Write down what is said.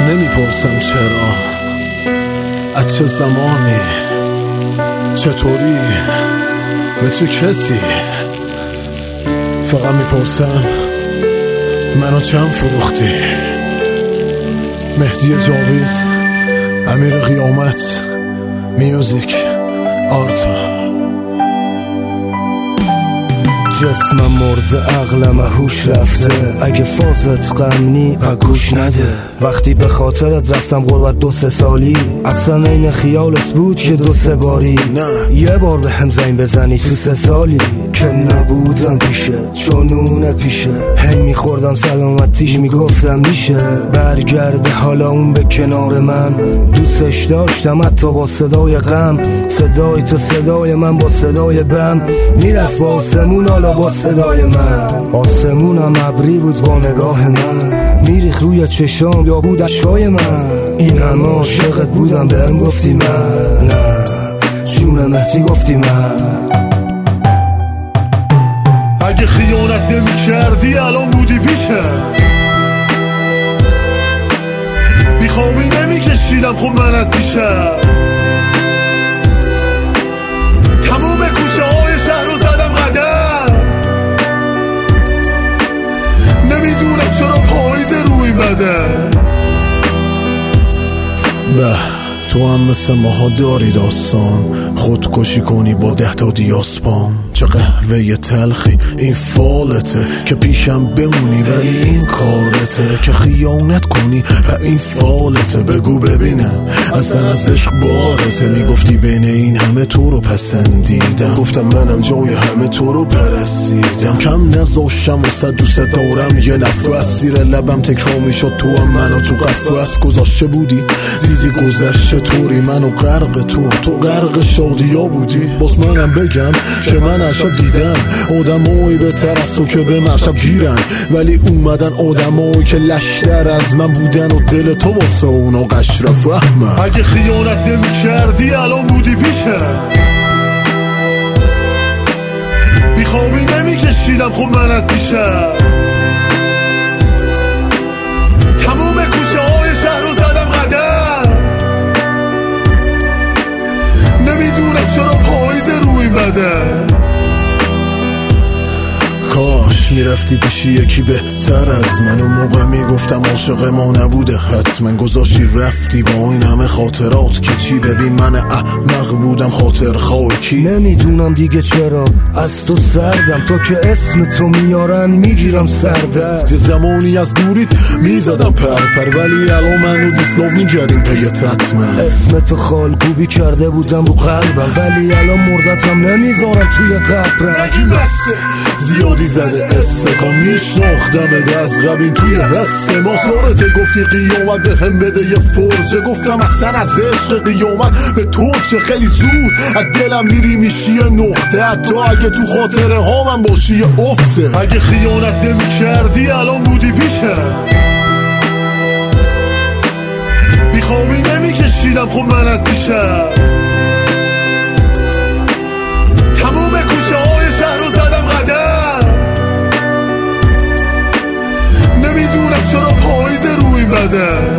نمیپرسم چرا، از چه زمانی، چطوری، به چه کسی. فقط میپرسم منو چند فروختی. مهدی جاوید، امیر قیامت، میوزیک آرتا. جسمم مرده، عقلم هوش رفته، اگه فازت غمنی گوش نده. وقتی به خاطرت رفتم غربت 2-3 سالی، اصلا این خیالت بود که 2-3 باری نه یه بار به هم زنگ بزنی تو 3 سالی که نبودم پیشه، چونونه پیشه. هی میخوردم سلامتیش میگفتم میشه برگرده حالا اون به کنار من. دوستش داشتم حتی با صدای غم، صدای تو صدای من با صدای بم. میرفت با آسمون حالا با صدای من، آسمونم ابری بود با نگاه من. میریخ روی چشام یا بود اشکای من. این همه عاشقت بودم بهم گفتی من نه، جون مهدی گفتی من. اگه خیانت نمی کردی الان بودی پیشم، بیخوابی نمی کشیدم خب من از دیشب. تموم کوچه های شهر رو زدم قدم، نمیدونم چرا پاییز روی بدم. به تو هم مثل ماها داری داستان، خودکشی کنی با 10 تا دیاسپام. چه قهوه تلخی این فالته که پیشم بمونی ولی این کارته، که خیانت کنی و این فالته. بگو ببینم اصلا از عشق بارته. میگفتی بین این همه تو رو پسندیدم، گفتم منم جای همه تو رو پرستیدم. کم نذاشتم و دوست دارم یه نفس، زیر لبم تکرار میشد تو هم منو تو قفس گذاشته بودی. دیدی گذشته طوری منو غرق تو غرق شادیا بودی. باز منم بگم که من شب دیدم آدمایی بهتر از تو که به مرشب گیرن، ولی اومدن آدمایی که لشتر از من بودن و دل تو واسه اونا قشر فهمم. اگه خیانت نمی کردی الان بودی پیشم، بیخوابی نمی کشیدم خب من از دیشب. تموم کوچه های شهر رو زدم قدم، نمیدونم چرا پاییز روی بدم. کاش میرفتی پیشی یکی بهتر از من، اون موقع میگفتم عاشق ما نبوده حتما. گذاشتی رفتی با این همه خاطرات که چی. ببین من احمق بودم خاطر خاکی. نمیدونم دیگه چرا از تو سردم، تو که اسم تو میارن میگیرم سردرد. زمانی از دوریت میزدم پر ولی الان منو دیسلاو میگردیم پیت حتما. اسم تو خالکوبی کرده بودم رو قلبم، ولی الان مردتم نمیذارم توی قبرم. نگی مسته زیادی زده استکان، میشناختمت از قبین توی هست ما. سارته گفتی قیامت به هم بده یه فرجه، گفتم اصلا از عشق قیامت به تو چه. خیلی زود از دلم میری میشی یه نقطه، حتی اگه تو خاطره ها من باشی یه افته. اگه خیانت نمی کردی الان بودی پیشم، بیخوابی نمی کشیدم خب من از دیشب. تموم کوچه های شهر رو زدم قدم، نمیدونم چرا پاییز روی بدم.